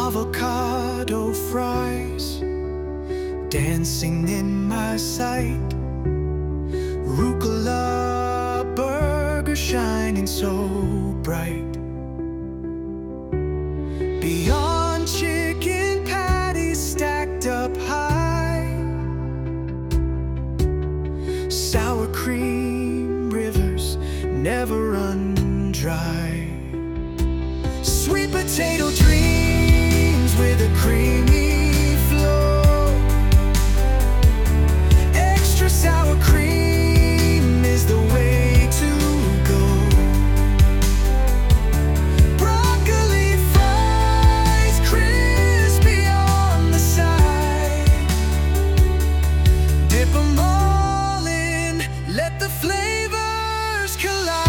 avocado fries dancing in my sight, rucola burger shining so bright. Beyond chicken patties stacked up high, sour cream rivers never run dry. Sweet potato dreams with a creamy flow, extra sour cream is the way to go. Broccoli fries crispy on the side, dip 'em all in, let the flavors collide.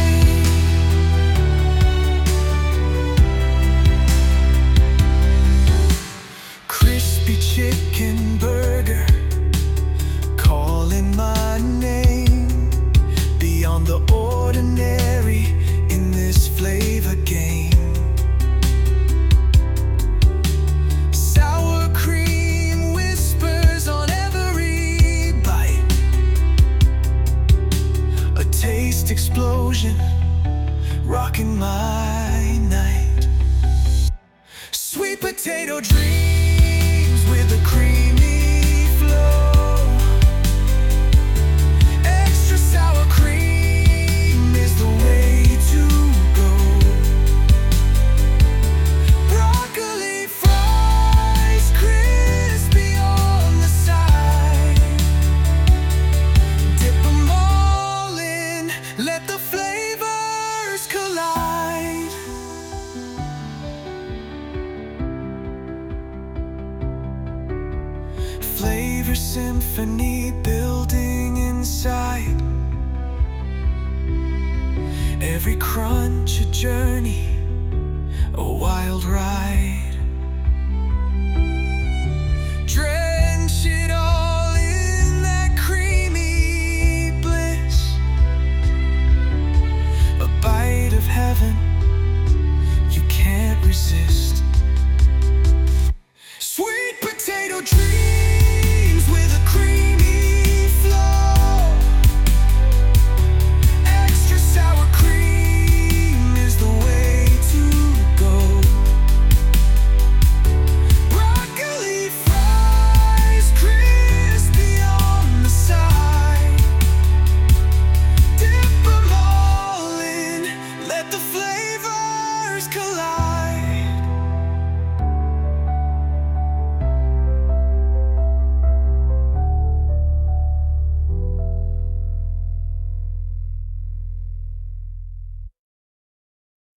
Chicken burger calling my name, beyond the ordinary in this flavor game. Sour cream whispers on every bite, a taste explosion rocking my night. Sweet potato dreams with a creamy flow, extra sour cream is the way to go. Broccoli fries crispy on the side, dip 'em all in, let the flavors collide. Flavor symphony building inside, every crunch a journey, a wild ride.